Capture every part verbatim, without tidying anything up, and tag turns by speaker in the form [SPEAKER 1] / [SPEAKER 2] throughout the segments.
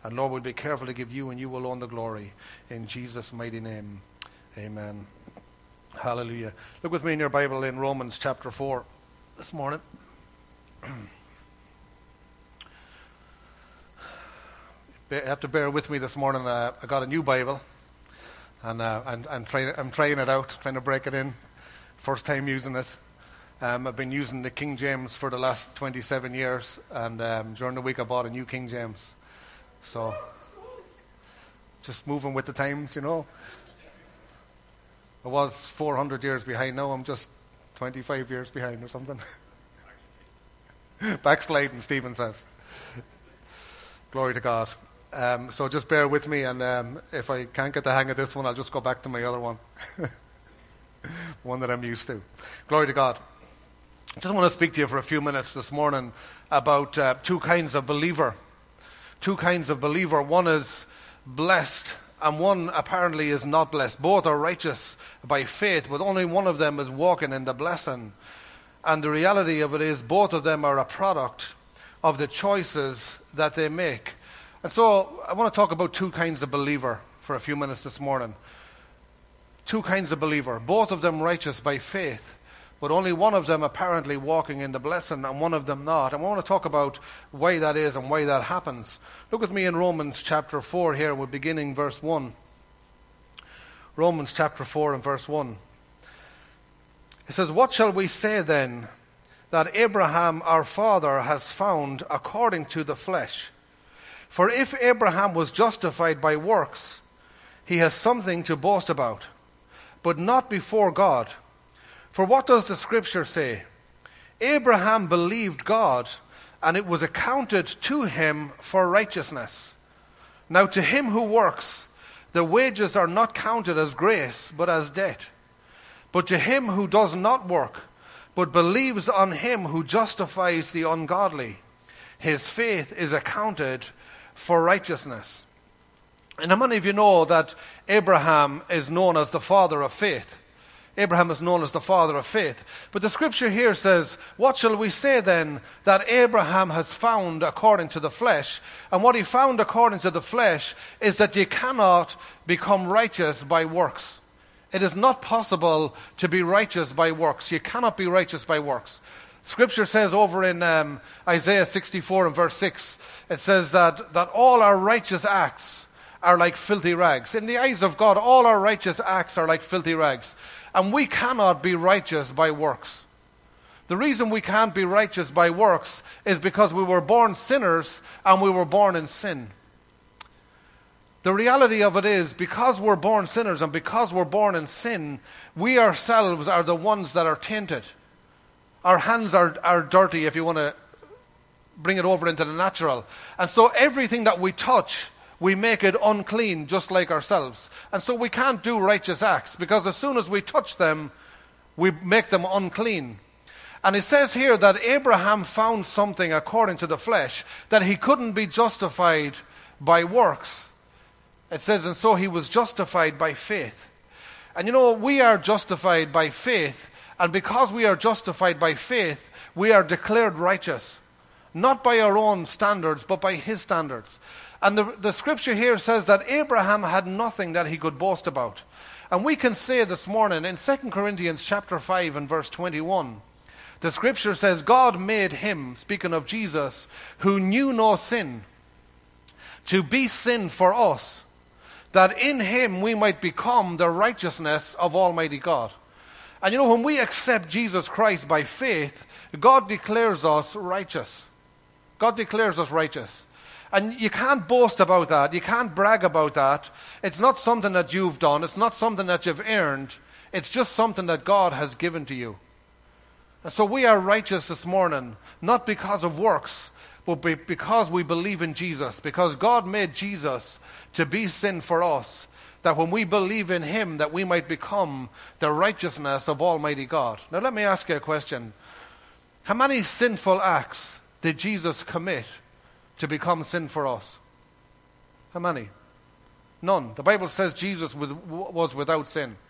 [SPEAKER 1] And Lord, we'll be careful to give you and you alone the glory. In Jesus' mighty name, amen. Hallelujah. Look with me in your Bible in Romans chapter four this morning. You have to bear with me this morning. Uh, I got a new Bible, and uh, I'm, I'm, trying, I'm trying it out, trying to break it in. First time using it. Um, I've been using the King James for the last twenty-seven years, and um, during the week I bought a new King James. So, just moving with the times, you know. I was four hundred years behind. Now I'm just twenty-five years behind or something. Backsliding, Stephen says. Glory to God. Um, so just bear with me, and um, if I can't get the hang of this one, I'll just go back to my other one. One that I'm used to. Glory to God. I just want to speak to you for a few minutes this morning about uh, two kinds of believer. Two kinds of believer. One is blessed, and one apparently is not blessed. Both are righteous by faith, but only one of them is walking in the blessing. And the reality of it is both of them are a product of the choices that they make. And so I want to talk about two kinds of believer for a few minutes this morning. Two kinds of believer, both of them righteous by faith, but only one of them apparently walking in the blessing and one of them not. And I want to talk about why that is and why that happens. Look with me in Romans chapter four here. We're beginning verse one. Romans chapter four and verse one. It says, "What shall we say then that Abraham our father has found according to the flesh? For if Abraham was justified by works, he has something to boast about, but not before God. For what does the scripture say? Abraham believed God, and it was accounted to him for righteousness. Now to him who works, the wages are not counted as grace, but as debt. But to him who does not work, but believes on him who justifies the ungodly, his faith is accounted for righteousness." And how many of you know that Abraham is known as the father of faith? Abraham is known as the father of faith. But the scripture here says, what shall we say then that Abraham has found according to the flesh? And what he found according to the flesh is that you cannot become righteous by works. It is not possible to be righteous by works. You cannot be righteous by works. Scripture says over in um, Isaiah sixty-four and verse six, it says that, that all our righteous acts are like filthy rags. In the eyes of God, all our righteous acts are like filthy rags. And we cannot be righteous by works. The reason we can't be righteous by works is because we were born sinners and we were born in sin. The reality of it is, because we're born sinners and because we're born in sin, we ourselves are the ones that are tainted. Our hands are, are dirty, if you want to bring it over into the natural. And so everything that we touch, we make it unclean, just like ourselves. And so we can't do righteous acts, because as soon as we touch them, we make them unclean. And it says here that Abraham found something according to the flesh, that he couldn't be justified by works. It says, and so he was justified by faith. And you know, we are justified by faith, and because we are justified by faith, we are declared righteous. Not by our own standards, but by his standards. And the, the scripture here says that Abraham had nothing that he could boast about. And we can say this morning in Second Corinthians chapter five and verse twenty-one, the scripture says, God made him, speaking of Jesus, who knew no sin, to be sin for us, that in him we might become the righteousness of Almighty God. And you know, when we accept Jesus Christ by faith, God declares us righteous. God declares us righteous. And you can't boast about that. You can't brag about that. It's not something that you've done. It's not something that you've earned. It's just something that God has given to you. And so we are righteous this morning, not because of works, but because we believe in Jesus. Because God made Jesus to be sin for us, that when we believe in him, that we might become the righteousness of Almighty God. Now let me ask you a question. How many sinful acts did Jesus commit to become sin for us? How many? None. The Bible says Jesus was without sin.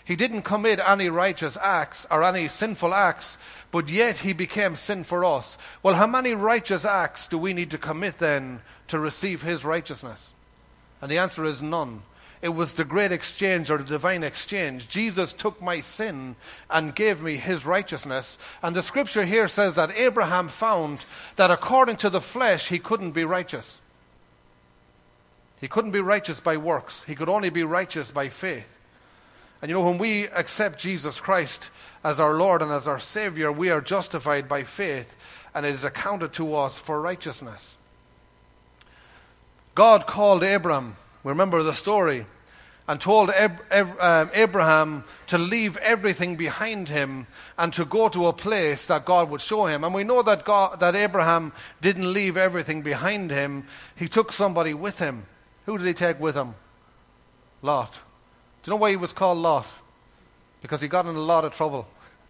[SPEAKER 1] He didn't commit any righteous acts or any sinful acts, but yet he became sin for us. Well, how many righteous acts do we need to commit then to receive his righteousness? And the answer is none. It was the great exchange, or the divine exchange. Jesus took my sin and gave me his righteousness. And the scripture here says that Abraham found that according to the flesh, he couldn't be righteous. He couldn't be righteous by works. He could only be righteous by faith. And you know, when we accept Jesus Christ as our Lord and as our Savior, we are justified by faith, and it is accounted to us for righteousness. God called Abram, remember the story, and told Ab- Ab- um, Abraham to leave everything behind him and to go to a place that God would show him. And we know that God, that Abraham didn't leave everything behind him. He took somebody with him. Who did he take with him? Lot. Do you know why he was called Lot? Because he got in a lot of trouble.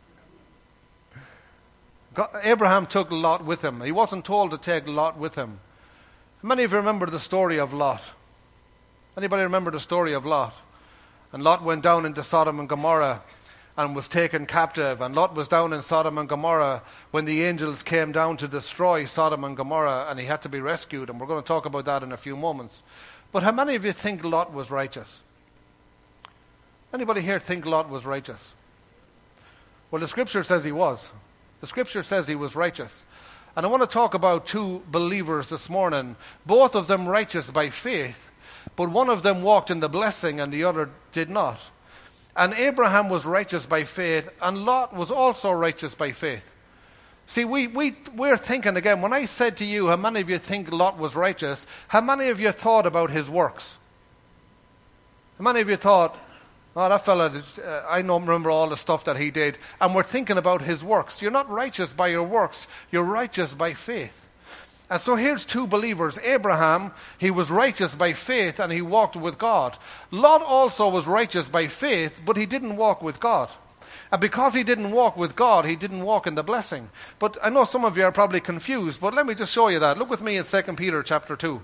[SPEAKER 1] God, Abraham took Lot with him. He wasn't told to take Lot with him. How many of you remember the story of Lot? Anybody remember the story of Lot? And Lot went down into Sodom and Gomorrah and was taken captive. And Lot was down in Sodom and Gomorrah when the angels came down to destroy Sodom and Gomorrah, and he had to be rescued. And we're going to talk about that in a few moments. But how many of you think Lot was righteous? Anybody here think Lot was righteous? Well, the scripture says he was. The scripture says he was righteous. And I want to talk about two believers this morning, both of them righteous by faith, but one of them walked in the blessing and the other did not. And Abraham was righteous by faith, and Lot was also righteous by faith. See, we, we, we're thinking again, when I said to you, how many of you think Lot was righteous, how many of you thought about his works? How many of you thought, oh, that fella, uh, I don't remember all the stuff that he did. And we're thinking about his works. You're not righteous by your works. You're righteous by faith. And so here's two believers. Abraham, he was righteous by faith and he walked with God. Lot also was righteous by faith, but he didn't walk with God. And because he didn't walk with God, he didn't walk in the blessing. But I know some of you are probably confused, but let me just show you that. Look with me in Second Peter chapter two.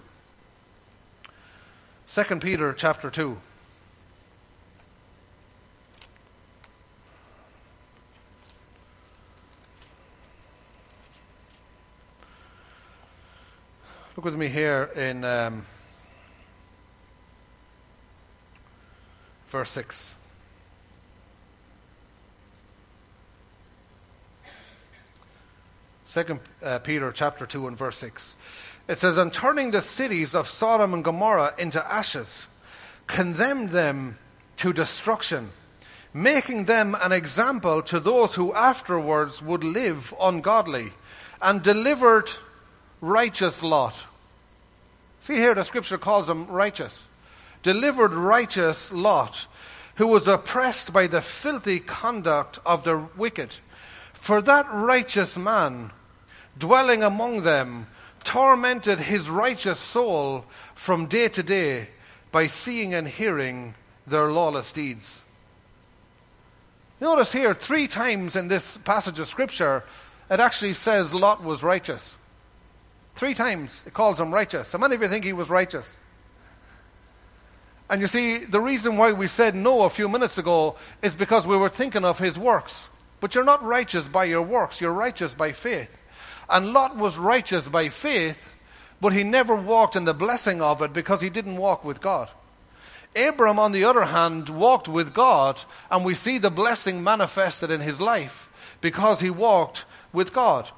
[SPEAKER 1] Second Peter chapter two. Look with me here in um, verse six. Second uh, Peter chapter two and verse six. It says, "And turning the cities of Sodom and Gomorrah into ashes, condemned them to destruction, making them an example to those who afterwards would live ungodly, and delivered righteous Lot." See here, the scripture calls him righteous. Delivered righteous Lot, who was oppressed by the filthy conduct of the wicked. For that righteous man, dwelling among them, tormented his righteous soul from day to day by seeing and hearing their lawless deeds. Notice here, three times in this passage of scripture, it actually says Lot was righteous. Three times it calls him righteous. How many of you think he was righteous? And you see, the reason why we said no a few minutes ago is because we were thinking of his works. But you're not righteous by your works. You're righteous by faith. And Lot was righteous by faith, but he never walked in the blessing of it because he didn't walk with God. Abram, on the other hand, walked with God, and we see the blessing manifested in his life because he walked with God.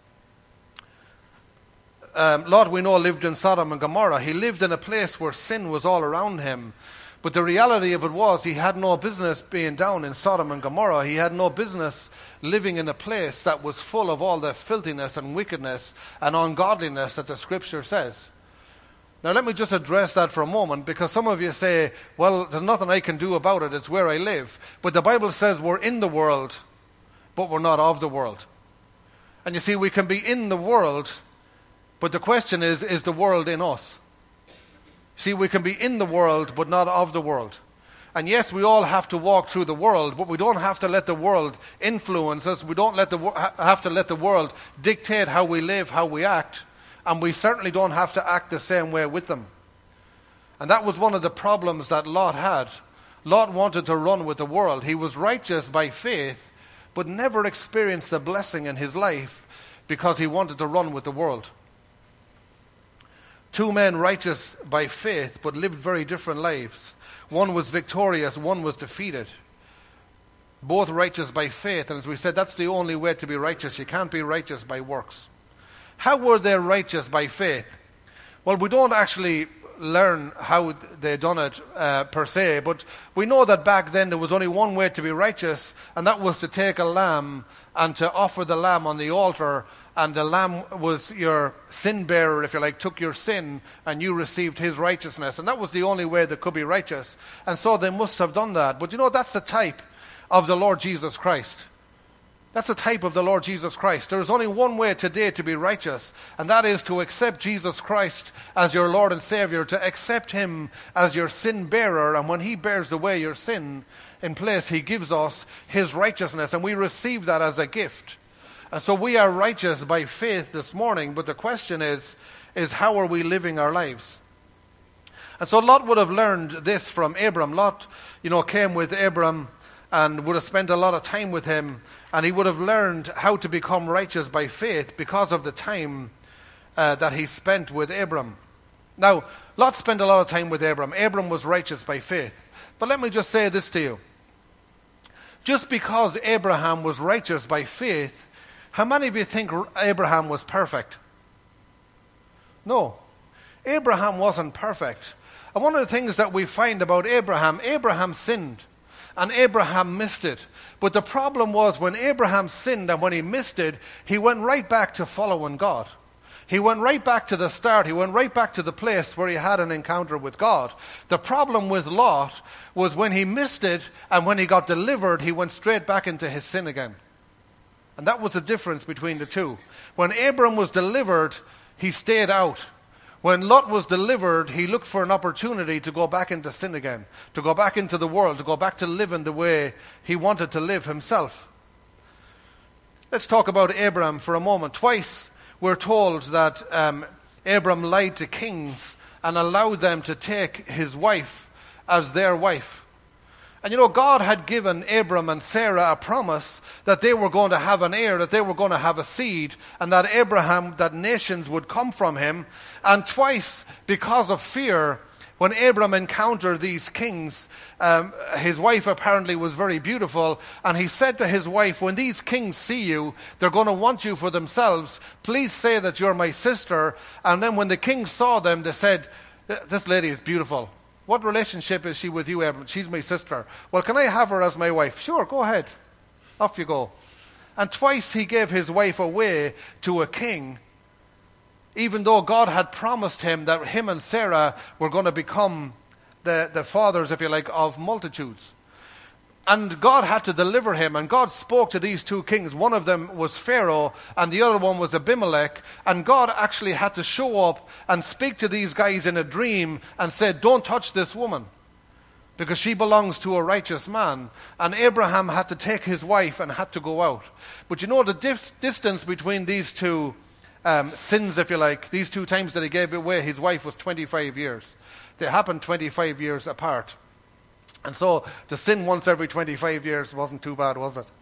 [SPEAKER 1] Um, Lot, we know, lived in Sodom and Gomorrah. He lived in a place where sin was all around him. But the reality of it was he had no business being down in Sodom and Gomorrah. He had no business living in a place that was full of all the filthiness and wickedness and ungodliness that the scripture says. Now let me just address that for a moment, because some of you say, well, there's nothing I can do about it. It's where I live. But the Bible says we're in the world, but we're not of the world. And you see, we can be in the world, but the question is, is the world in us? See, we can be in the world, but not of the world. And yes, we all have to walk through the world, but we don't have to let the world influence us. We don't let the, have to let the world dictate how we live, how we act. And we certainly don't have to act the same way with them. And that was one of the problems that Lot had. Lot wanted to run with the world. He was righteous by faith, but never experienced a blessing in his life because he wanted to run with the world. Two men righteous by faith, but lived very different lives. One was victorious, one was defeated. Both righteous by faith, and as we said, that's the only way to be righteous. You can't be righteous by works. How were they righteous by faith? Well, we don't actually learn how they done it uh, per se, but we know that back then there was only one way to be righteous, and that was to take a lamb and to offer the lamb on the altar, and the lamb was your sin bearer, if you like, took your sin, and you received his righteousness, and that was the only way that could be righteous, and so they must have done that. But you know, that's a type of the Lord Jesus Christ. That's a type of the Lord Jesus Christ. There is only one way today to be righteous, and that is to accept Jesus Christ as your Lord and Savior, to accept him as your sin bearer, and when he bears away your sin in place, he gives us his righteousness, and we receive that as a gift. And so we are righteous by faith this morning, but the question is, is how are we living our lives? And so Lot would have learned this from Abram. Lot, you know, came with Abram and would have spent a lot of time with him, and he would have learned how to become righteous by faith because of the time uh, that he spent with Abram. Now, Lot spent a lot of time with Abram. Abram was righteous by faith. But let me just say this to you. Just because Abraham was righteous by faith, how many of you think Abraham was perfect? No. Abraham wasn't perfect. And one of the things that we find about Abraham, Abraham sinned. And Abraham missed it. But the problem was when Abraham sinned and when he missed it, he went right back to following God. He went right back to the start. He went right back to the place where he had an encounter with God. The problem with Lot was when he missed it and when he got delivered, he went straight back into his sin again. And that was the difference between the two. When Abram was delivered, he stayed out. When Lot was delivered, he looked for an opportunity to go back into sin again, to go back into the world, to go back to living the way he wanted to live himself. Let's talk about Abram for a moment. Twice we're told that um, Abram lied to kings and allowed them to take his wife as their wife. And you know, God had given Abram and Sarah a promise that they were going to have an heir, that they were going to have a seed, and that Abraham, that nations would come from him. And twice, because of fear, when Abram encountered these kings, um, his wife apparently was very beautiful, and he said to his wife, when these kings see you, they're going to want you for themselves. Please say that you're my sister. And then when the kings saw them, they said, this lady is beautiful. What relationship is she with you, Abram? She's my sister. Well, can I have her as my wife? Sure, go ahead. Off you go. And twice he gave his wife away to a king, even though God had promised him that him and Sarah were going to become the, the fathers, if you like, of multitudes. And God had to deliver him, and God spoke to these two kings. One of them was Pharaoh, and the other one was Abimelech. And God actually had to show up and speak to these guys in a dream and said, don't touch this woman, because she belongs to a righteous man. And Abraham had to take his wife and had to go out. But you know, the dif- distance between these two um, sins, if you like, these two times that he gave away his wife was twenty-five years. They happened twenty-five years apart. And so to sin once every twenty-five years wasn't too bad, was it?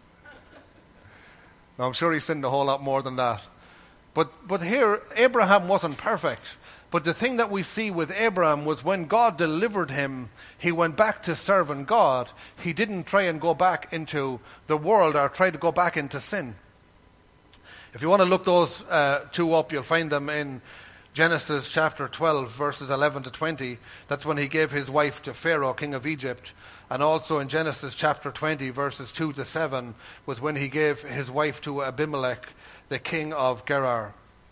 [SPEAKER 1] Now, I'm sure he sinned a whole lot more than that. But but here, Abraham wasn't perfect. But the thing that we see with Abraham was when God delivered him, he went back to serving God. He didn't try and go back into the world or try to go back into sin. If you want to look those uh, two up, you'll find them in Genesis chapter twelve, verses eleven to twenty. That's when he gave his wife to Pharaoh, king of Egypt. And also in Genesis chapter twenty, verses two to seven, was when he gave his wife to Abimelech, the king of Gerar.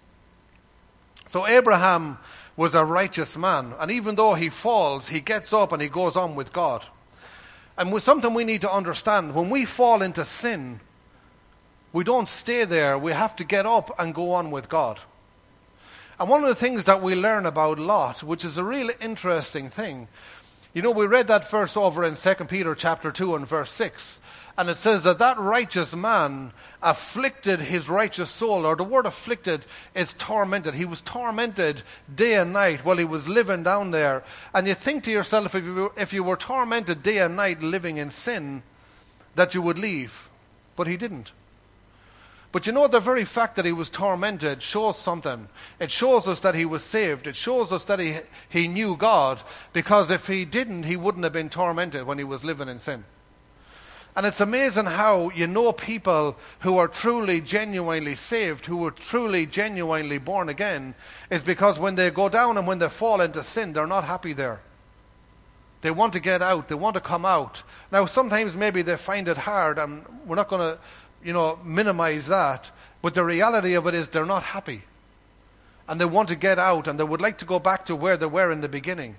[SPEAKER 1] So Abraham was a righteous man. And even though he falls, he gets up and he goes on with God. And with something we need to understand, when we fall into sin, we don't stay there. We have to get up and go on with God. And one of the things that we learn about Lot, which is a really interesting thing, You know, we read that verse over in Second Peter chapter two and verse six. And it says that that righteous man afflicted his righteous soul, or the word afflicted is tormented. He was tormented day and night while he was living down there. And you think to yourself, if you were, if you were tormented day and night living in sin, that you would leave. But he didn't. But you know, the very fact that he was tormented shows something. It shows us that he was saved. It shows us that he, he knew God. Because if he didn't, he wouldn't have been tormented when he was living in sin. And it's amazing how you know people who are truly, genuinely saved, who are truly, genuinely born again, is because when they go down and when they fall into sin, they're not happy there. They want to get out. They want to come out. Now, sometimes maybe they find it hard, and we're not going to, you know, minimize that. But the reality of it is they're not happy. And they want to get out, and they would like to go back to where they were in the beginning.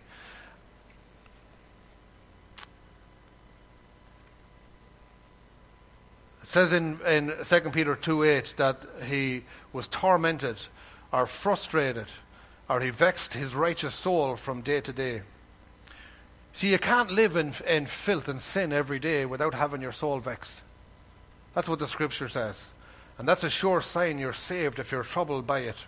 [SPEAKER 1] It says in, in Second Peter two eight that he was tormented or frustrated, or he vexed his righteous soul from day to day. See, you can't live in, in filth and sin every day without having your soul vexed. That's what the scripture says. And that's a sure sign you're saved if you're troubled by it.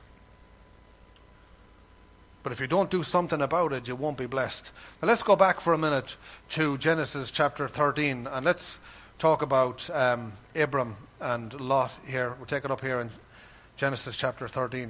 [SPEAKER 1] But if you don't do something about it, you won't be blessed. Now let's go back for a minute to Genesis chapter thirteen, and let's talk about um, Abram and Lot here. We'll take it up here in Genesis chapter thirteen.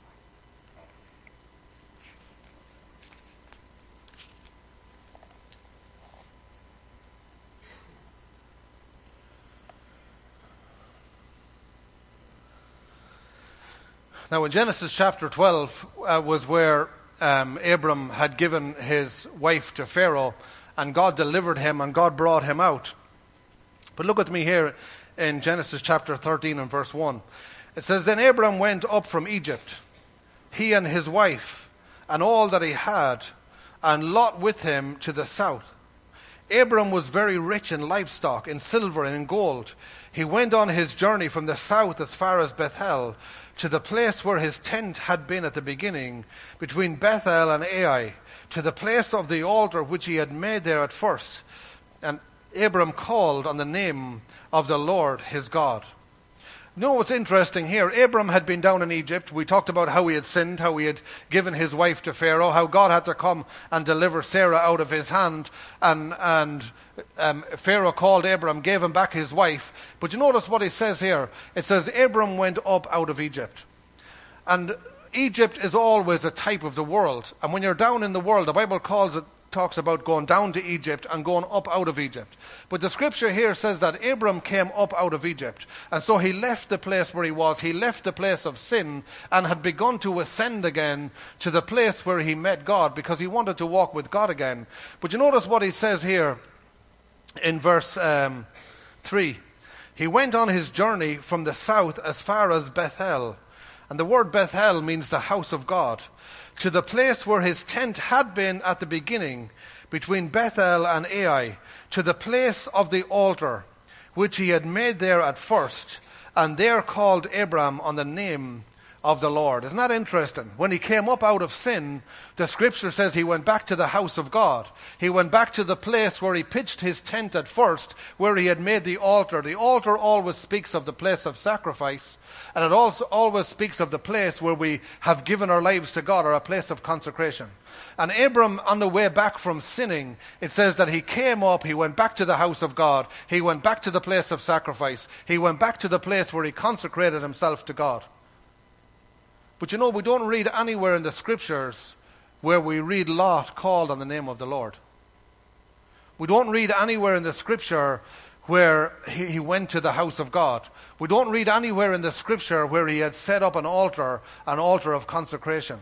[SPEAKER 1] Now in Genesis chapter twelve uh, was where um, Abram had given his wife to Pharaoh, and God delivered him and God brought him out. But look at me here in Genesis chapter thirteen and verse one. It says, Then Abram went up from Egypt, he and his wife, and all that he had, and Lot with him to the south. Abram was very rich in livestock, in silver and in gold. He went on his journey from the south as far as Bethel, to the place where his tent had been at the beginning, between Bethel and Ai, to the place of the altar which he had made there at first. And Abram called on the name of the Lord his God. You know what's interesting here? Abram had been down in Egypt. We talked about how he had sinned, how he had given his wife to Pharaoh, how God had to come and deliver Sarah out of his hand. And, and um, Pharaoh called Abram, gave him back his wife. But you notice what it says here. It says, Abram went up out of Egypt. And Egypt is always a type of the world. And when you're down in the world, the Bible calls it, talks about going down to Egypt and going up out of Egypt. But the scripture here says that Abram came up out of Egypt. And so he left the place where he was. He left the place of sin and had begun to ascend again to the place where he met God, because he wanted to walk with God again. But you notice what he says here in verse um, three. He went on his journey from the south as far as Bethel. And the word Bethel means the house of God. To the place where his tent had been at the beginning, between Bethel and Ai, to the place of the altar, which he had made there at first, and there called Abram on the name of the Lord. Isn't that interesting? When he came up out of sin, the scripture says he went back to the house of God. He went back to the place where he pitched his tent at first, where he had made the altar. The altar always speaks of the place of sacrifice, and it also always speaks of the place where we have given our lives to God, or a place of consecration. And Abram, on the way back from sinning, it says that he came up, he went back to the house of God, he went back to the place of sacrifice, he went back to the place where he consecrated himself to God. But you know, we don't read anywhere in the scriptures where we read Lot called on the name of the Lord. We don't read anywhere in the scripture where he, he went to the house of God. We don't read anywhere in the scripture where he had set up an altar, an altar of consecration.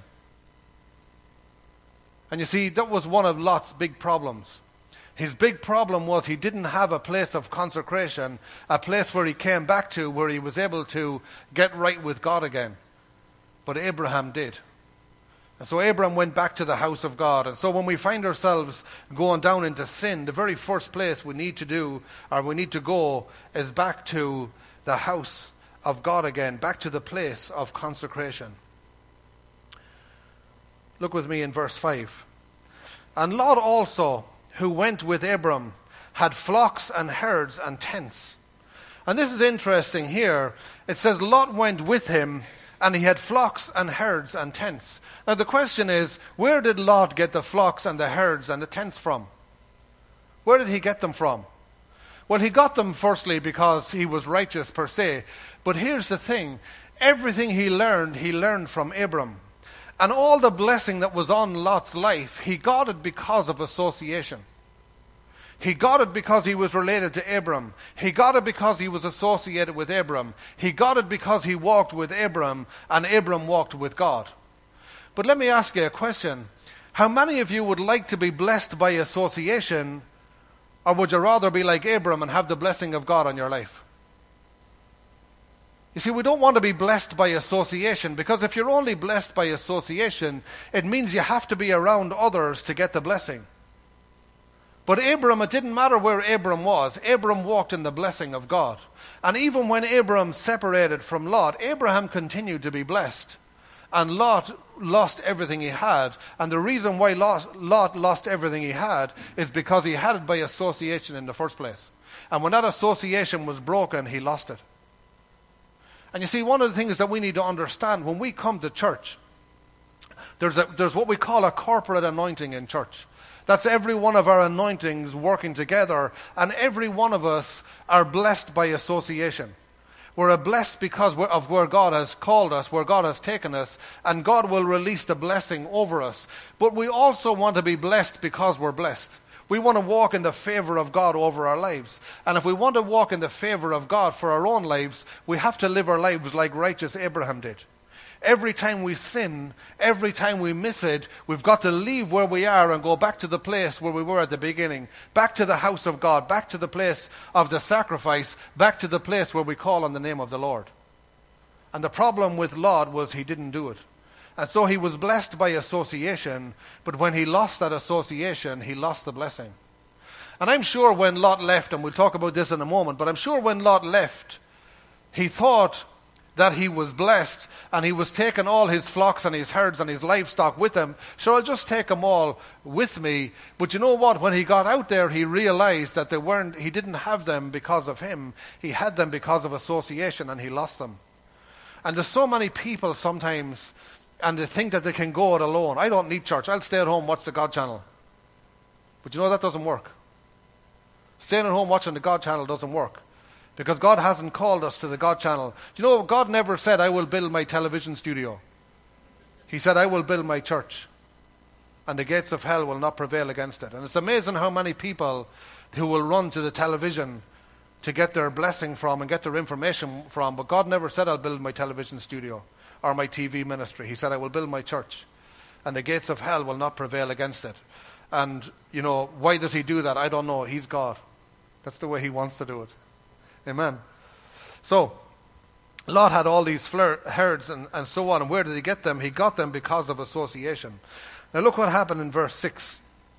[SPEAKER 1] And you see, that was one of Lot's big problems. His big problem was he didn't have a place of consecration, a place where he came back to, where he was able to get right with God again. But Abraham did. And so Abraham went back to the house of God. And so when we find ourselves going down into sin, the very first place we need to do, or we need to go, is back to the house of God again, back to the place of consecration. Look with me in verse five. And Lot also, who went with Abram had flocks and herds and tents. And this is interesting here. It says Lot went with him, and he had flocks and herds and tents. Now the question is, where did Lot get the flocks and the herds and the tents from? Where did he get them from? Well, he got them firstly because he was righteous per se. But here's the thing. Everything he learned, he learned from Abram. And all the blessing that was on Lot's life, he got it because of association. He got it because he was related to Abram. He got it because he was associated with Abram. He got it because he walked with Abram, and Abram walked with God. But let me ask you a question. How many of you would like to be blessed by association, or would you rather be like Abram and have the blessing of God on your life? You see, we don't want to be blessed by association, because if you're only blessed by association, it means you have to be around others to get the blessing. But Abram, it didn't matter where Abram was. Abram walked in the blessing of God. And even when Abram separated from Lot, Abraham continued to be blessed. And Lot lost everything he had. And the reason why Lot, Lot lost everything he had is because he had it by association in the first place. And when that association was broken, he lost it. And you see, one of the things that we need to understand, when we come to church, there's, a, there's what we call a corporate anointing in church. That's every one of our anointings working together, and every one of us are blessed by association. We're blessed because we're of where God has called us, where God has taken us, and God will release the blessing over us. But we also want to be blessed because we're blessed. We want to walk in the favor of God over our lives. And if we want to walk in the favor of God for our own lives, we have to live our lives like righteous Abraham did. Every time we sin, every time we miss it, we've got to leave where we are and go back to the place where we were at the beginning, back to the house of God, back to the place of the sacrifice, back to the place where we call on the name of the Lord. And the problem with Lot was he didn't do it. And so he was blessed by association, but when he lost that association, he lost the blessing. And I'm sure when Lot left, and we'll talk about this in a moment, but I'm sure when Lot left, he thought that he was blessed, and he was taking all his flocks and his herds and his livestock with him. So I'll just take them all with me. But you know what? When he got out there, he realized that they weren't, he didn't have them because of him. He had them because of association, and he lost them. And there's so many people sometimes, and they think that they can go it alone. I don't need church. I'll stay at home, watch the God channel. But you know that doesn't work. Staying at home watching the God channel doesn't work. Because God hasn't called us to the God channel. Do you know, God never said, I will build my television studio. He said, I will build my church. And the gates of hell will not prevail against it. And it's amazing how many people who will run to the television to get their blessing from and get their information from. But God never said, I'll build my television studio or my T V ministry. He said, I will build my church. And the gates of hell will not prevail against it. And, you know, why does he do that? I don't know. He's God. That's the way he wants to do it. Amen. So, Lot had all these flir- herds and, and so on. And where did he get them? He got them because of association. Now look what happened in verse six.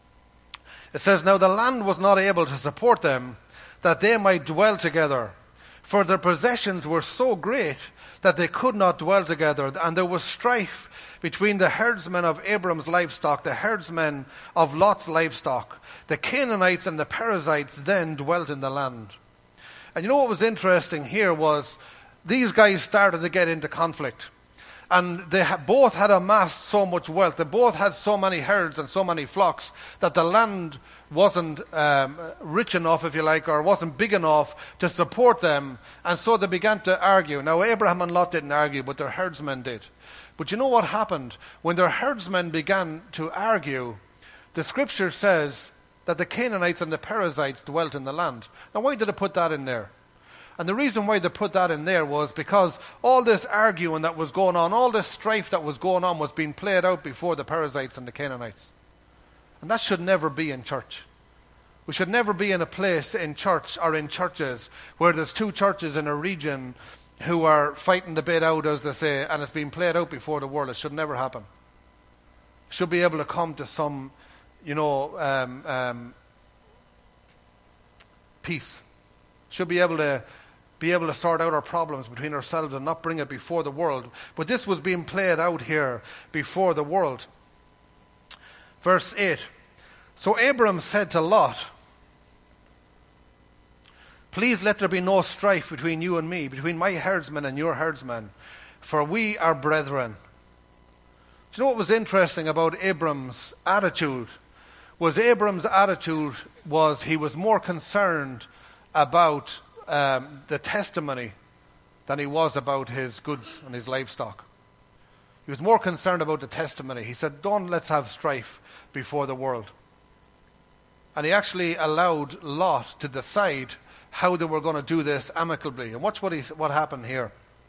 [SPEAKER 1] It says, now the land was not able to support them, that they might dwell together. For their possessions were so great that they could not dwell together. And there was strife between the herdsmen of Abram's livestock, the herdsmen of Lot's livestock. The Canaanites and the Perizzites then dwelt in the land. And you know what was interesting here was these guys started to get into conflict. And they ha- both had amassed so much wealth. They both had so many herds and so many flocks that the land wasn't um, rich enough, if you like, or wasn't big enough to support them. And so they began to argue. Now, Abraham and Lot didn't argue, but their herdsmen did. But you know what happened? When their herdsmen began to argue, the scripture says that the Canaanites and the Perizzites dwelt in the land. Now, why did they put that in there? And the reason why they put that in there was because all this arguing that was going on, all this strife that was going on was being played out before the Perizzites and the Canaanites. And that should never be in church. We should never be in a place in church or in churches where there's two churches in a region who are fighting the bit out, as they say, and it's being played out before the world. It should never happen. Should be able to come to some you know, um, um, peace. Should be able to be able to sort out our problems between ourselves and not bring it before the world. But this was being played out here before the world. Verse eight. So Abram said to Lot, please let there be no strife between you and me, between my herdsmen and your herdsmen, for we are brethren. Do you know what was interesting about Abram's attitude? Was Abram's attitude was he was more concerned about um, the testimony than he was about his goods and his livestock. He was more concerned about the testimony. He said, don't let's have strife before the world. And he actually allowed Lot to decide how they were going to do this amicably. And watch what, he, what happened here.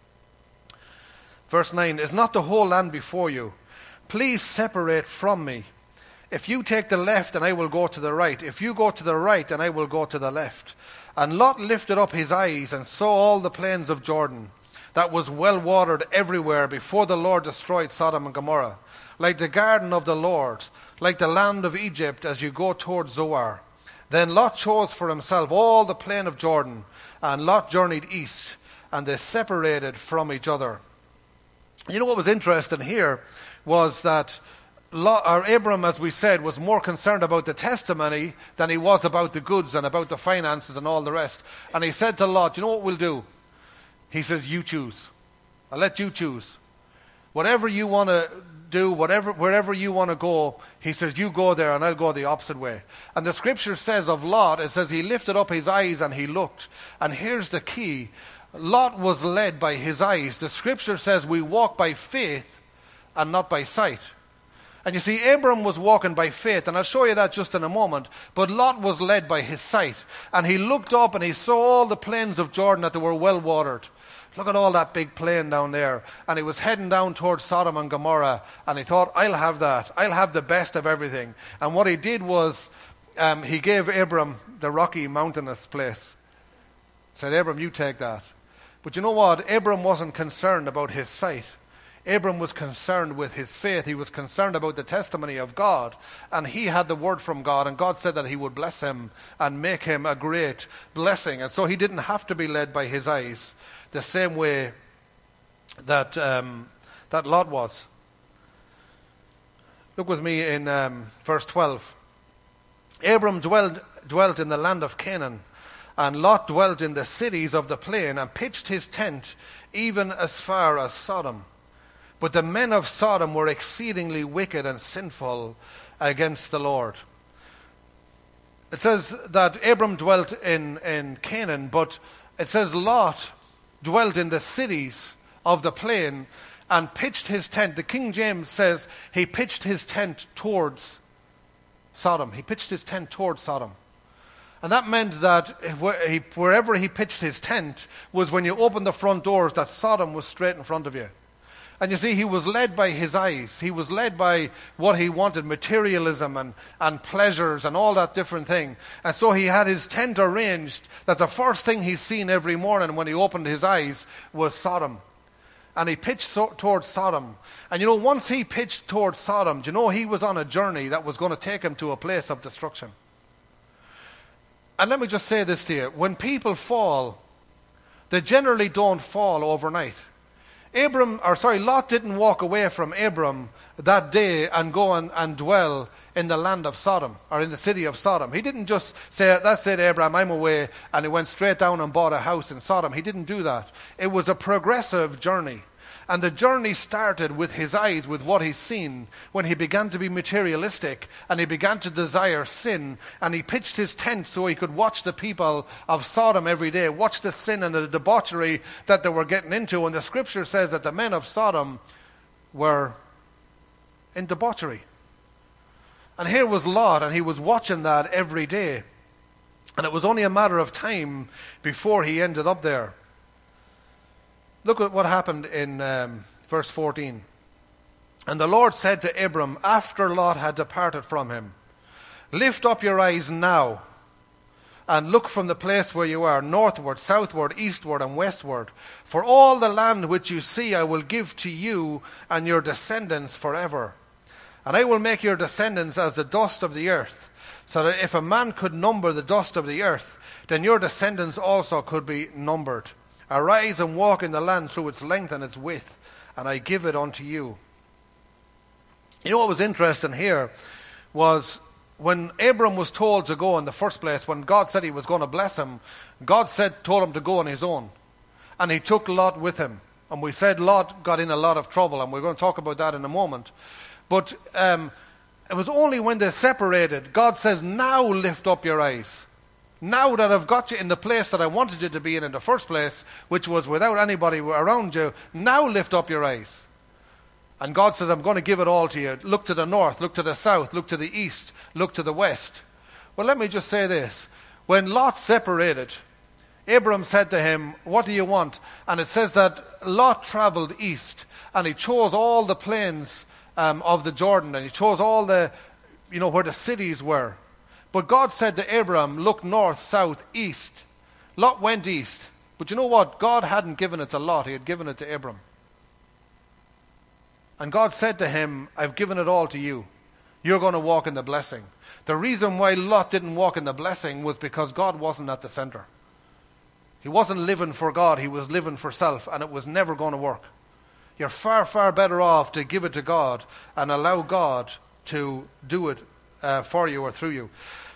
[SPEAKER 1] Verse nine, is not the whole land before you? Please separate from me. If you take the left, and I will go to the right. If you go to the right, and I will go to the left. And Lot lifted up his eyes and saw all the plains of Jordan, that was well watered everywhere before the Lord destroyed Sodom and Gomorrah, like the garden of the Lord, like the land of Egypt as you go toward Zoar. Then Lot chose for himself all the plain of Jordan, and Lot journeyed east, and they separated from each other. You know what was interesting here was that Lot, or Abram, as we said, was more concerned about the testimony than he was about the goods and about the finances and all the rest. And he said to Lot, you know what we'll do? He says, you choose. I'll let you choose. Whatever you want to do, whatever, wherever you want to go, he says, you go there and I'll go the opposite way. And the scripture says of Lot, it says he lifted up his eyes and he looked. And here's the key. Lot was led by his eyes. The scripture says we walk by faith and not by sight. And you see, Abram was walking by faith, and I'll show you that just in a moment. But Lot was led by his sight. And he looked up and he saw all the plains of Jordan that they were well watered. Look at all that big plain down there. And he was heading down towards Sodom and Gomorrah. And he thought, I'll have that. I'll have the best of everything. And what he did was, um, he gave Abram the rocky, mountainous place. Said, Abram, you take that. But you know what? Abram wasn't concerned about his sight. Abram was concerned with his faith. He was concerned about the testimony of God. And he had the word from God. And God said that he would bless him and make him a great blessing. And so he didn't have to be led by his eyes the same way that um, that Lot was. Look with me in um, verse twelve. Abram dwelled, dwelt in the land of Canaan, and Lot dwelt in the cities of the plain, and pitched his tent even as far as Sodom. But the men of Sodom were exceedingly wicked and sinful against the Lord. It says that Abram dwelt in, in Canaan, but it says Lot dwelt in the cities of the plain and pitched his tent. The King James says he pitched his tent towards Sodom. He pitched his tent towards Sodom. And that meant that wherever he pitched his tent was when you opened the front doors, that Sodom was straight in front of you. And you see, he was led by his eyes. He was led by what he wanted, materialism and, and pleasures and all that different thing. And so he had his tent arranged that the first thing he's seen every morning when he opened his eyes was Sodom. And he pitched so, towards Sodom. And you know, once he pitched towards Sodom, do you know he was on a journey that was going to take him to a place of destruction. And let me just say this to you. When people fall, they generally don't fall overnight. Abram, or sorry, Lot didn't walk away from Abram that day and go and, and dwell in the land of Sodom, or in the city of Sodom. He didn't just say, that's it, Abram, I'm away, and he went straight down and bought a house in Sodom. He didn't do that. It was a progressive journey. And the journey started with his eyes, with what he's seen, when he began to be materialistic and he began to desire sin, and he pitched his tent so he could watch the people of Sodom every day, watch the sin and the debauchery that they were getting into. And the scripture says that the men of Sodom were in debauchery. And here was Lot, and he was watching that every day. And it was only a matter of time before he ended up there. Look at what happened in um, verse fourteen. And the Lord said to Abram, after Lot had departed from him, lift up your eyes now, and look from the place where you are, northward, southward, eastward, and westward. For all the land which you see I will give to you and your descendants forever. And I will make your descendants as the dust of the earth, so that if a man could number the dust of the earth, then your descendants also could be numbered. Arise and walk in the land through its length and its width, and I give it unto you. You know what was interesting here was when Abram was told to go in the first place, when God said he was going to bless him, God said, told him to go on his own. And he took Lot with him. And we said Lot got in a lot of trouble, and we're going to talk about that in a moment. But um, it was only when they separated, God says, now lift up your eyes. Now that I've got you in the place that I wanted you to be in in the first place, which was without anybody around you, now lift up your eyes. And God says, I'm going to give it all to you. Look to the north, look to the south, look to the east, look to the west. Well, let me just say this. When Lot separated, Abram said to him, what do you want? And it says that Lot traveled east, and he chose all the plains um, of the Jordan, and he chose all the, you know, where the cities were. But God said to Abram, look north, south, east. Lot went east. But you know what? God hadn't given it to Lot, he had given it to Abram. And God said to him, I've given it all to you. You're going to walk in the blessing. The reason why Lot didn't walk in the blessing was because God wasn't at the center. He wasn't living for God, he was living for self, and it was never going to work. You're far, far better off to give it to God and allow God to do it uh, for you or through you.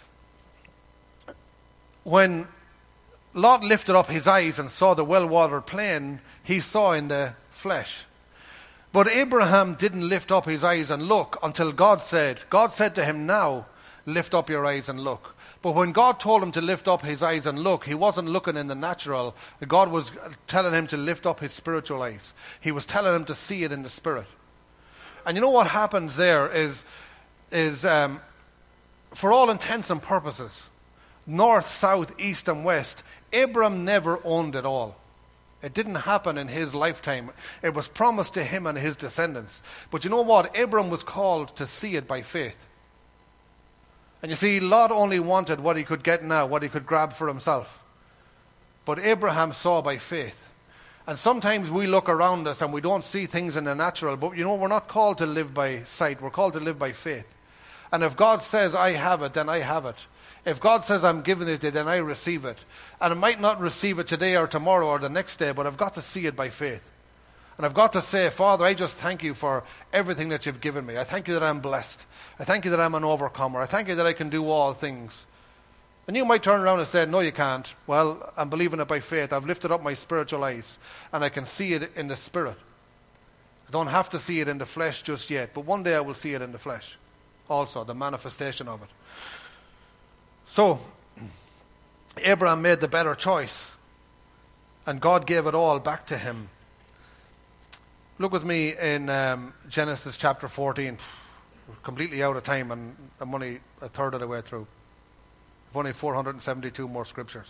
[SPEAKER 1] When Lot lifted up his eyes and saw the well-watered plain, he saw in the flesh. But Abraham didn't lift up his eyes and look until God said, God said to him, now lift up your eyes and look. But when God told him to lift up his eyes and look, he wasn't looking in the natural. God was telling him to lift up his spiritual eyes. He was telling him to see it in the spirit. And you know what happens there is, is um, for all intents and purposes, north, south, east and west, Abram never owned it all. It didn't happen in his lifetime. It was promised to him and his descendants. But you know what? Abram was called to see it by faith. And you see, Lot only wanted what he could get now, what he could grab for himself. But Abraham saw by faith. And sometimes we look around us and we don't see things in the natural. But you know, we're not called to live by sight. We're called to live by faith. And if God says, I have it, then I have it. If God says I'm giving it to you, then I receive it. And I might not receive it today or tomorrow or the next day, but I've got to see it by faith. And I've got to say, Father, I just thank you for everything that you've given me. I thank you that I'm blessed. I thank you that I'm an overcomer. I thank you that I can do all things. And you might turn around and say, no, you can't. Well, I'm believing it by faith. I've lifted up my spiritual eyes, and I can see it in the spirit. I don't have to see it in the flesh just yet, but one day I will see it in the flesh also, the manifestation of it. So, Abraham made the better choice, and God gave it all back to him. Look with me in um, Genesis chapter fourteen. We're completely out of time, and I'm only a third of the way through. I've only four hundred seventy-two more scriptures.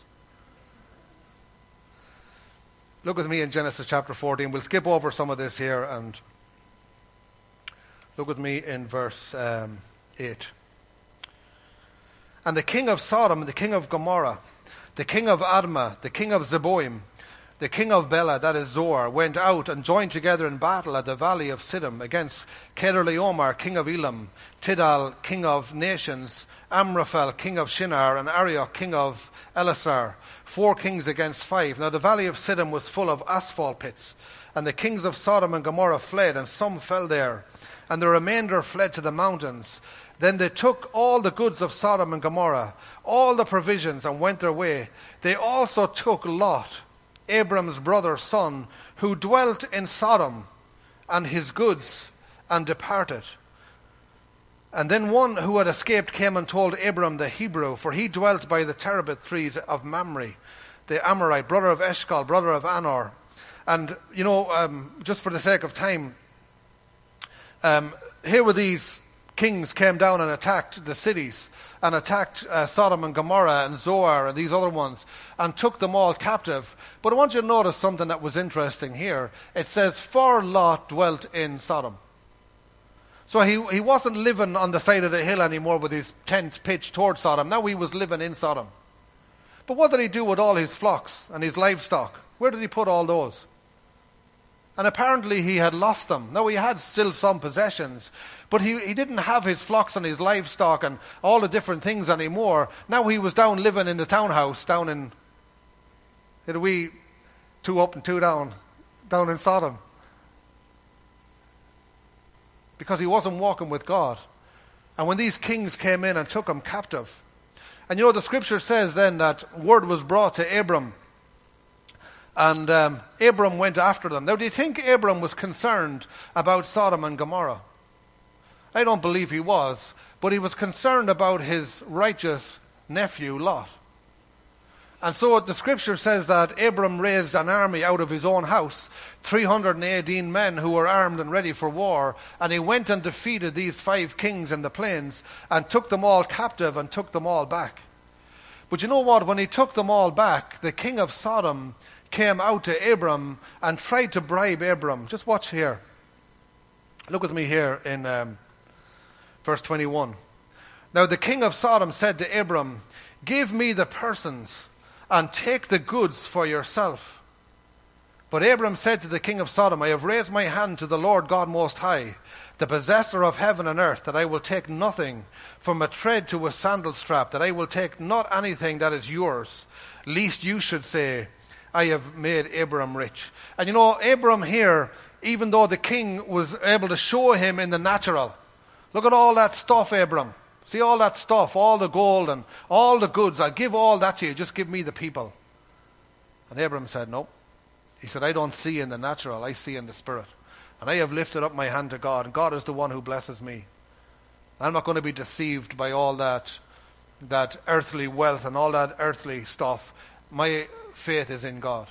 [SPEAKER 1] Look with me in Genesis chapter fourteen. We'll skip over some of this here, and look with me in verse um, eight. And the king of Sodom, the king of Gomorrah, the king of Admah, the king of Zeboim, the king of Bela, that is Zoar, went out and joined together in battle at the valley of Siddim against Kedorlaomer, king of Elam, Tidal, king of nations, Amraphel, king of Shinar, and Arioch, king of Elasar, four kings against five. Now the valley of Siddim was full of asphalt pits, and the kings of Sodom and Gomorrah fled, and some fell there, and the remainder fled to the mountains. Then they took all the goods of Sodom and Gomorrah, all the provisions, and went their way. They also took Lot, Abram's brother's son, who dwelt in Sodom, and his goods, and departed. And then one who had escaped came and told Abram the Hebrew, for he dwelt by the terebinth trees of Mamre, the Amorite, brother of Eshcol, brother of Anor. And, you know, um, just for the sake of time, um, here were these kings came down and attacked the cities, and attacked uh, Sodom and Gomorrah and Zoar and these other ones, and took them all captive. But I want you to notice something that was interesting here. It says, for Lot dwelt in Sodom. So he, he wasn't living on the side of the hill anymore with his tent pitched towards Sodom. Now he was living in Sodom. But what did he do with all his flocks and his livestock? Where did he put all those? And apparently he had lost them. Now he had still some possessions, but he, he didn't have his flocks and his livestock and all the different things anymore. Now he was down living in the townhouse down in, had we two up and two down, down in Sodom. Because he wasn't walking with God. And when these kings came in and took him captive, and you know the scripture says then that word was brought to Abram, and um, Abram went after them. Now, do you think Abram was concerned about Sodom and Gomorrah? I don't believe he was, but he was concerned about his righteous nephew Lot. And so the scripture says that Abram raised an army out of his own house, three hundred eighteen men who were armed and ready for war, and he went and defeated these five kings in the plains and took them all captive and took them all back. But you know what? When he took them all back, the king of Sodom came out to Abram and tried to bribe Abram. Just watch here. Look with me here in um, verse twenty-one. Now the king of Sodom said to Abram, "Give me the persons and take the goods for yourself." But Abram said to the king of Sodom, "I have raised my hand to the Lord God Most High, the possessor of heaven and earth, that I will take nothing, from a thread to a sandal strap, that I will take not anything that is yours, lest you should say, I have made Abram rich." And you know, Abram here, even though the king was able to show him in the natural, look at all that stuff, Abram. See all that stuff, all the gold and all the goods. I'll give all that to you. Just give me the people. And Abram said, "No." He said, "I don't see in the natural. I see in the spirit. And I have lifted up my hand to God. And God is the one who blesses me. I'm not going to be deceived by all that, that earthly wealth and all that earthly stuff. My faith is in God."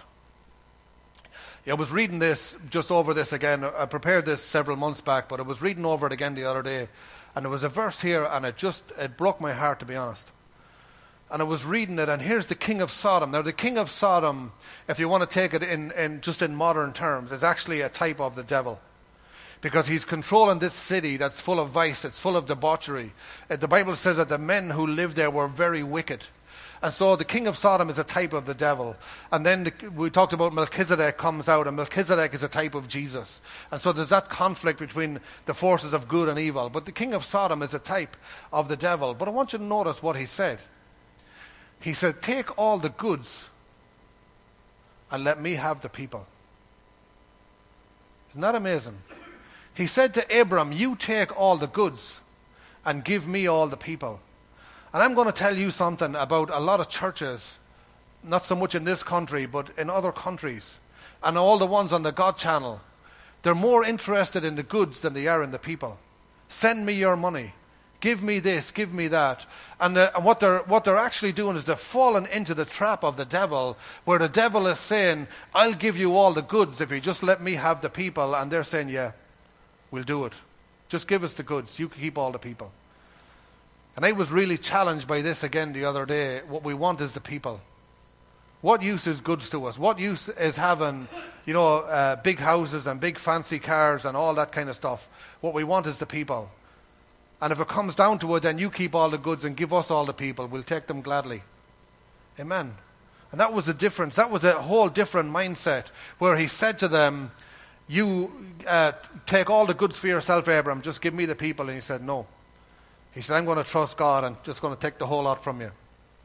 [SPEAKER 1] I was reading this, just over this again. I prepared this several months back, but I was reading over it again the other day. And there was a verse here, and it just, it broke my heart, to be honest. And I was reading it, and here's the king of Sodom. Now, the king of Sodom, if you want to take it in, in just in modern terms, is actually a type of the devil. Because he's controlling this city that's full of vice, it's full of debauchery. Uh, The Bible says that the men who lived there were very wicked. And so the king of Sodom is a type of the devil. And then the, we talked about Melchizedek comes out, and Melchizedek is a type of Jesus. And so there's that conflict between the forces of good and evil. But the king of Sodom is a type of the devil. But I want you to notice what he said. He said, "Take all the goods and let me have the people." Isn't that amazing? He said to Abram, "You take all the goods and give me all the people." And I'm going to tell you something about a lot of churches, not so much in this country, but in other countries, and all the ones on the God channel. They're more interested in the goods than they are in the people. Send me your money. Give me this, give me that. And, the, and what they're what they're actually doing is they're falling into the trap of the devil, where the devil is saying, "I'll give you all the goods if you just let me have the people." And they're saying, "Yeah, we'll do it. Just give us the goods. You keep all the people." And I was really challenged by this again the other day. What we want is the people. What use is goods to us? What use is having, you know, uh, big houses and big fancy cars and all that kind of stuff? What we want is the people. And if it comes down to it, then you keep all the goods and give us all the people. We'll take them gladly. Amen. And that was a difference. That was a whole different mindset, where he said to them, "You uh, take all the goods for yourself, Abram. Just give me the people." And he said, "No." He said, "I'm going to trust God and just going to take the whole lot from you."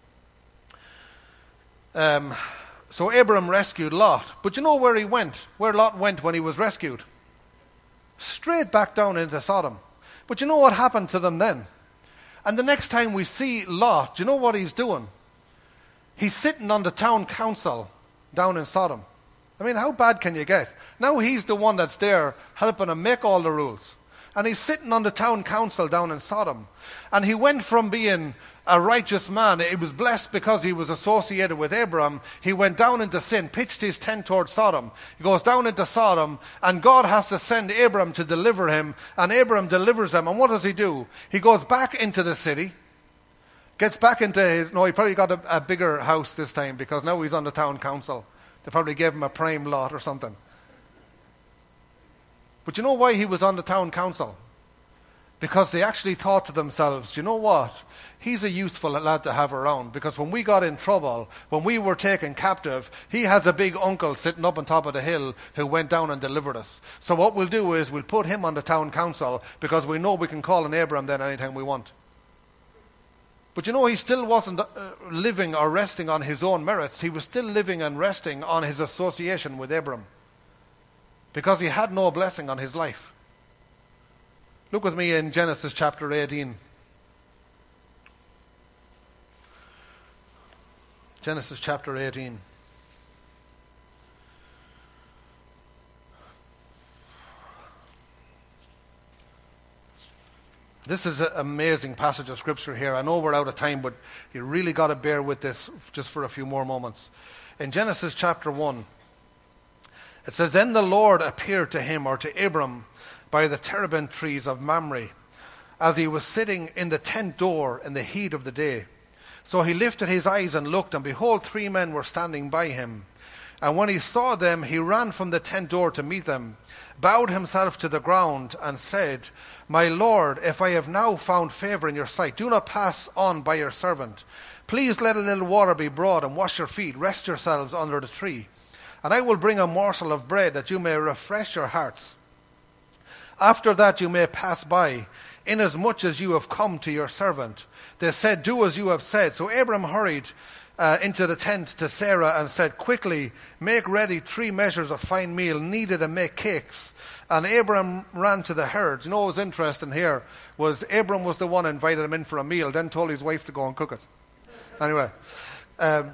[SPEAKER 1] Um, so Abram rescued Lot. But you know where he went? Where Lot went when he was rescued? Straight back down into Sodom. But you know what happened to them then? And the next time we see Lot, do you know what he's doing? He's sitting on the town council down in Sodom. I mean, how bad can you get? Now he's the one that's there helping him make all the rules. And he's sitting on the town council down in Sodom. And he went from being a righteous man, he was blessed because he was associated with Abram. He went down into sin, pitched his tent towards Sodom. He goes down into Sodom, and God has to send Abram to deliver him. And Abram delivers him. And what does he do? He goes back into the city, gets back into his... No, he probably got a, a bigger house this time, because now he's on the town council. They probably gave him a prime lot or something. But you know why he was on the town council? Because they actually thought to themselves, you know what? He's a useful lad to have around, because when we got in trouble, when we were taken captive, he has a big uncle sitting up on top of the hill who went down and delivered us. So what we'll do is we'll put him on the town council, because we know we can call on Abram then anytime we want. But you know, he still wasn't uh, living or resting on his own merits. He was still living and resting on his association with Abram, because he had no blessing on his life. Look with me in Genesis chapter eighteen. Genesis chapter eighteen. This is an amazing passage of Scripture here. I know we're out of time, but you really got to bear with this just for a few more moments. In Genesis chapter one, it says, Then the Lord appeared to him, or to Abram, by the terebinth trees of Mamre, as he was sitting in the tent door in the heat of the day. So he lifted his eyes and looked, and behold, three men were standing by him. And when he saw them, he ran from the tent door to meet them, bowed himself to the ground, and said, My Lord, if I have now found favor in your sight, do not pass on by your servant. Please let a little water be brought, and wash your feet. Rest yourselves under the tree. And I will bring a morsel of bread, that you may refresh your hearts. After that you may pass by, inasmuch as you have come to your servant. They said, Do as you have said. So Abram hurried uh, into the tent to Sarah and said, Quickly, make ready three measures of fine meal, kneaded, and make cakes. And Abram ran to the herd. You know what was interesting here was Abram was the one who invited him in for a meal, then told his wife to go and cook it. Anyway, um,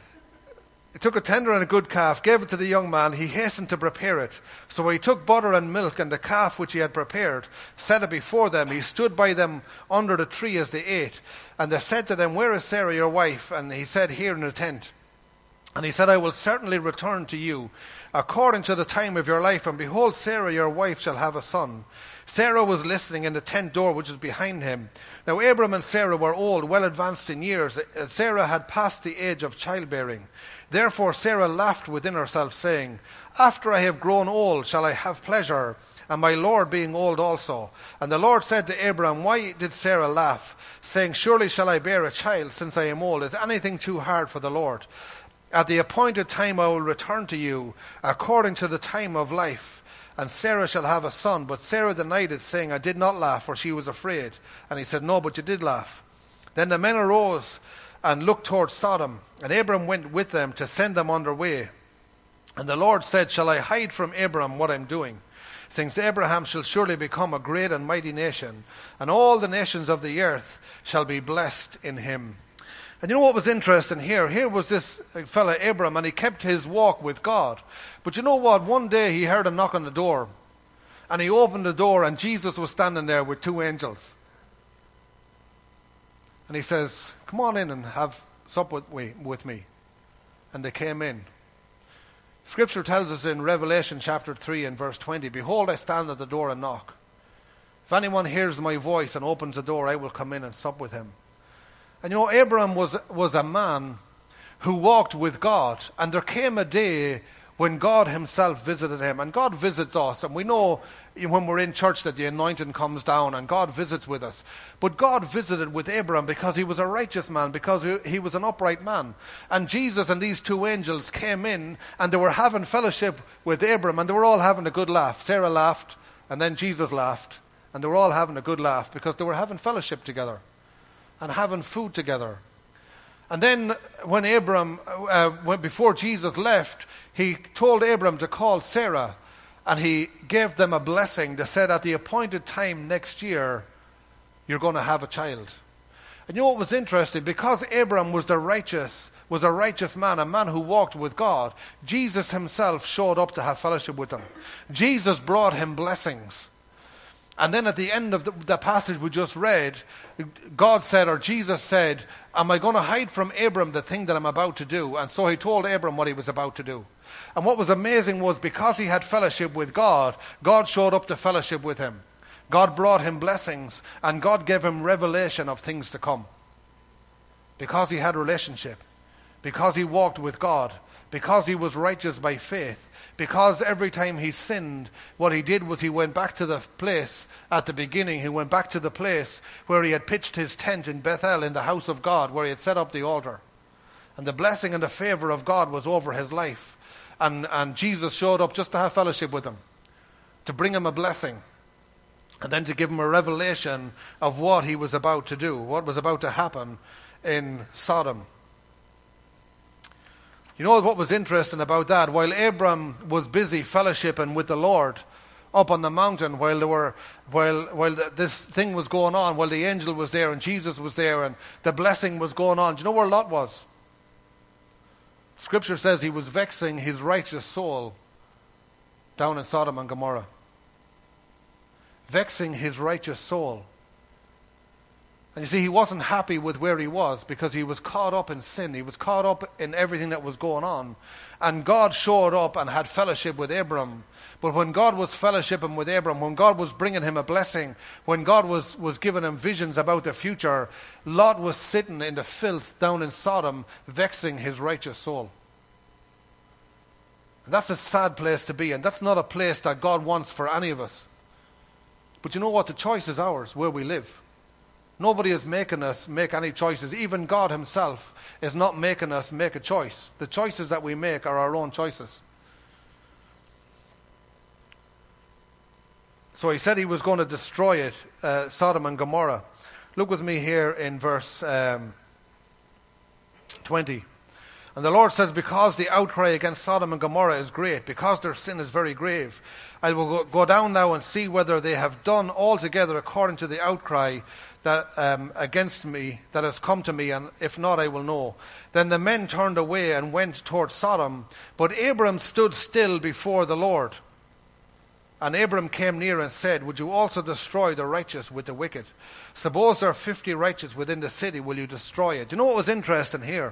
[SPEAKER 1] he took a tender and a good calf, gave it to the young man. He hastened to prepare it. So he took butter and milk and the calf which he had prepared, set it before them. He stood by them under the tree as they ate. And they said to them, Where is Sarah your wife? And he said, Here in the tent. And he said, I will certainly return to you according to the time of your life. And behold, Sarah your wife shall have a son. Sarah was listening in the tent door which was behind him. Now Abram and Sarah were old, well advanced in years. Sarah had passed the age of childbearing. Therefore Sarah laughed within herself, saying, After I have grown old shall I have pleasure, and my Lord being old also. And the Lord said to Abram, Why did Sarah laugh, saying, Surely shall I bear a child, since I am old? Is anything too hard for the Lord? At the appointed time I will return to you, according to the time of life. And Sarah shall have a son. But Sarah denied it, saying, I did not laugh, for she was afraid. And he said, No, but you did laugh. Then the men arose and looked toward Sodom. And Abram went with them to send them on their way. And the Lord said, Shall I hide from Abram what I am doing? Since Abraham shall surely become a great and mighty nation, and all the nations of the earth shall be blessed in him. And you know what was interesting here? Here was this fella Abram, and he kept his walk with God. But you know what? One day he heard a knock on the door. And he opened the door, and Jesus was standing there with two angels. And he says, Come on in and have supper with me. And they came in. Scripture tells us in Revelation chapter three and verse twenty, Behold, I stand at the door and knock. If anyone hears my voice and opens the door, I will come in and sup with him. And you know, Abram was, was a man who walked with God. And there came a day when God himself visited him. And God visits us. And we know when we're in church that the anointing comes down and God visits with us. But God visited with Abram because he was a righteous man, because he was an upright man. And Jesus and these two angels came in and they were having fellowship with Abram, and they were all having a good laugh. Sarah laughed, and then Jesus laughed. And they were all having a good laugh because they were having fellowship together and having food together. And then when Abram, uh, when, before Jesus left, he told Abram to call Sarah, and he gave them a blessing. They said, at the appointed time next year, you're going to have a child. And you know what was interesting? Because Abram was the righteous, was a righteous man, a man who walked with God, Jesus himself showed up to have fellowship with him. Jesus brought him blessings. And then at the end of the, the passage we just read, God said, or Jesus said, am I going to hide from Abram the thing that I'm about to do? And so he told Abram what he was about to do. And what was amazing was because he had fellowship with God, God showed up to fellowship with him. God brought him blessings, and God gave him revelation of things to come. Because he had relationship, because he walked with God, because he was righteous by faith, because every time he sinned, what he did was he went back to the place at the beginning. He went back to the place where he had pitched his tent in Bethel, in the house of God, where he had set up the altar. And the blessing and the favor of God was over his life. And, and Jesus showed up just to have fellowship with him, to bring him a blessing, and then to give him a revelation of what he was about to do, what was about to happen in Sodom. You know what was interesting about that? While Abram was busy fellowshipping with the Lord up on the mountain, while there were, while while the, this thing was going on, while the angel was there and Jesus was there and the blessing was going on, do you know where Lot was? Scripture says he was vexing his righteous soul down in Sodom and Gomorrah. Vexing his righteous soul. And you see, he wasn't happy with where he was because he was caught up in sin. He was caught up in everything that was going on. And God showed up and had fellowship with Abram. But when God was fellowshipping with Abram, when God was bringing him a blessing, when God was, was giving him visions about the future, Lot was sitting in the filth down in Sodom, vexing his righteous soul. And that's a sad place to be, and that's not a place that God wants for any of us. But you know what? The choice is ours, where we live. Nobody is making us make any choices. Even God himself is not making us make a choice. The choices that we make are our own choices. So he said he was going to destroy it, uh, Sodom and Gomorrah. Look with me here in verse um, twenty. And the Lord says, because the outcry against Sodom and Gomorrah is great, because their sin is very grave, I will go, go down now and see whether they have done altogether according to the outcry that um, against me that has come to me, and if not, I will know. Then the men turned away and went toward Sodom, but Abram stood still before the Lord. And Abram came near and said, would you also destroy the righteous with the wicked? Suppose there are fifty righteous within the city, will you destroy it? You know what was interesting here?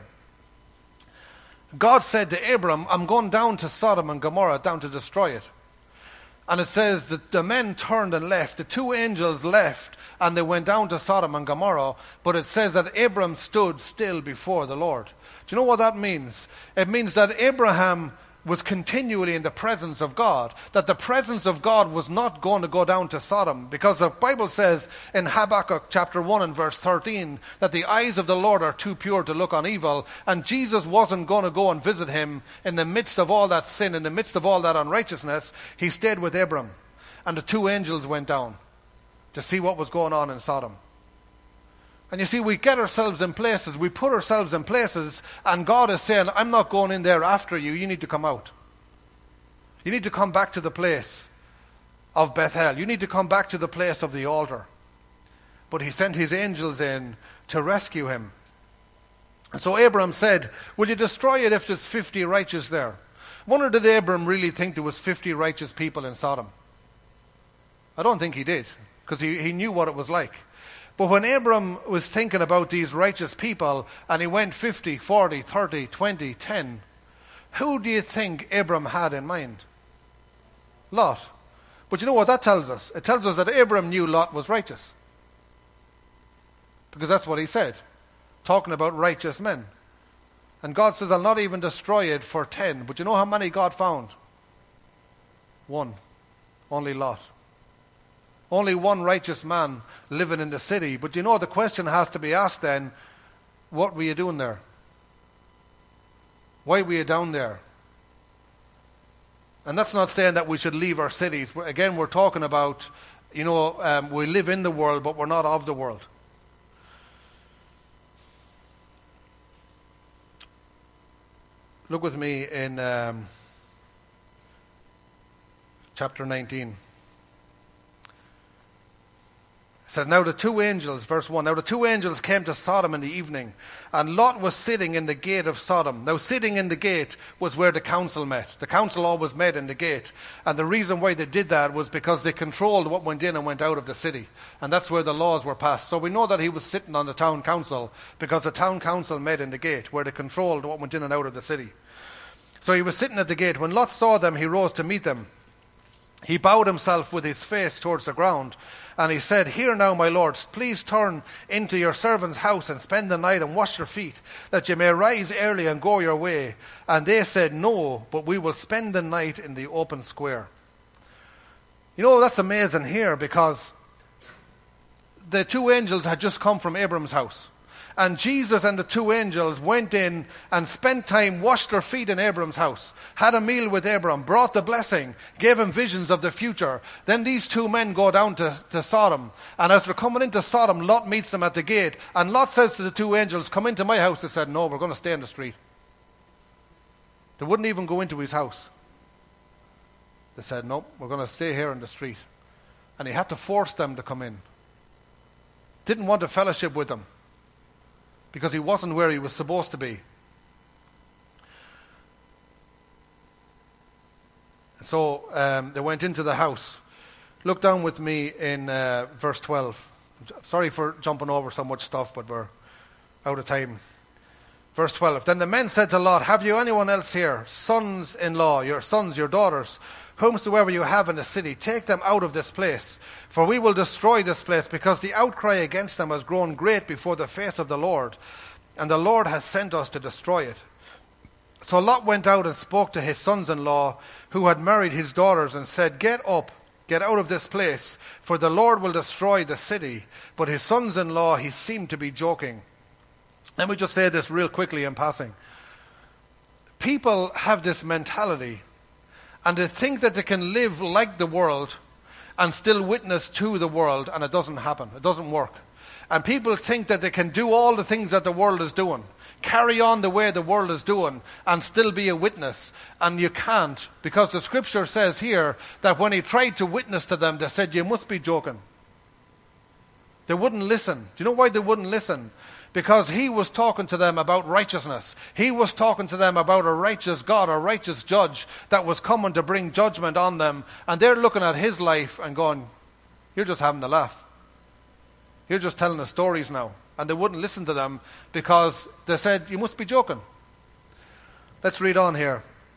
[SPEAKER 1] God said to Abram, I'm going down to Sodom and Gomorrah, down to destroy it. And it says that the men turned and left. The two angels left and they went down to Sodom and Gomorrah. But it says that Abram stood still before the Lord. Do you know what that means? It means that Abraham was continually in the presence of God. That the presence of God was not going to go down to Sodom. Because the Bible says in Habakkuk chapter one and verse thirteen that the eyes of the Lord are too pure to look on evil. And Jesus wasn't going to go and visit him in the midst of all that sin, in the midst of all that unrighteousness. He stayed with Abram. And the two angels went down to see what was going on in Sodom. And you see, we get ourselves in places, we put ourselves in places, and God is saying, I'm not going in there after you, you need to come out. You need to come back to the place of Bethel. You need to come back to the place of the altar. But he sent his angels in to rescue him. And so Abram said, will you destroy it if there's fifty righteous there? I wonder, did Abram really think there was fifty righteous people in Sodom? I don't think he did, because he, he knew what it was like. But when Abram was thinking about these righteous people, and he went fifty, forty, thirty, twenty, ten, who do you think Abram had in mind? Lot. But you know what that tells us? It tells us that Abram knew Lot was righteous. Because that's what he said, talking about righteous men. And God says, I'll not even destroy it for ten. But you know how many God found? One. Only Lot. Only one righteous man living in the city. But you know, the question has to be asked then, what were you doing there? Why were you down there? And that's not saying that we should leave our cities. Again, we're talking about, you know, um, we live in the world, but we're not of the world. Look with me in um, chapter nineteen. It says, now the two angels, verse one, now the two angels came to Sodom in the evening, and Lot was sitting in the gate of Sodom. Now sitting in the gate was where the council met. The council always met in the gate. And the reason why they did that was because they controlled what went in and went out of the city. And that's where the laws were passed. So we know that he was sitting on the town council because the town council met in the gate where they controlled what went in and out of the city. So he was sitting at the gate. When Lot saw them, he rose to meet them. He bowed himself with his face towards the ground, and he said, hear now, my lords, please turn into your servant's house and spend the night and wash your feet, that you may rise early and go your way. And they said, no, but we will spend the night in the open square. You know, that's amazing here, because the two angels had just come from Abram's house. And Jesus and the two angels went in and spent time, washed their feet in Abram's house, had a meal with Abram, brought the blessing, gave him visions of the future. Then these two men go down to, to Sodom. And as they're coming into Sodom, Lot meets them at the gate. And Lot says to the two angels, come into my house. They said, no, we're going to stay in the street. They wouldn't even go into his house. They said, no, we're going to stay here in the street. And he had to force them to come in. Didn't want to fellowship with them, because he wasn't where he was supposed to be. So um, they went into the house. Look down with me in uh, verse twelve. Sorry for jumping over so much stuff, but we're out of time. Verse twelve. Then the men said to Lot, have you anyone else here, sons-in-law, your sons, your daughters, whomsoever you have in the city, take them out of this place, for we will destroy this place, because the outcry against them has grown great before the face of the Lord, and the Lord has sent us to destroy it. So Lot went out and spoke to his sons-in-law, who had married his daughters, and said, get up, get out of this place, for the Lord will destroy the city. But his sons-in-law, he seemed to be joking. Let me just say this real quickly in passing. People have this mentality, and they think that they can live like the world and still witness to the world, and it doesn't happen. It doesn't work. And people think that they can do all the things that the world is doing, carry on the way the world is doing, and still be a witness. And you can't, because the scripture says here that when he tried to witness to them, they said, you must be joking. They wouldn't listen. Do you know why they wouldn't listen? Because he was talking to them about righteousness. He was talking to them about a righteous God, a righteous judge that was coming to bring judgment on them. And they're looking at his life and going, you're just having a laugh. You're just telling us stories now. And they wouldn't listen to them because they said, you must be joking. Let's read on here.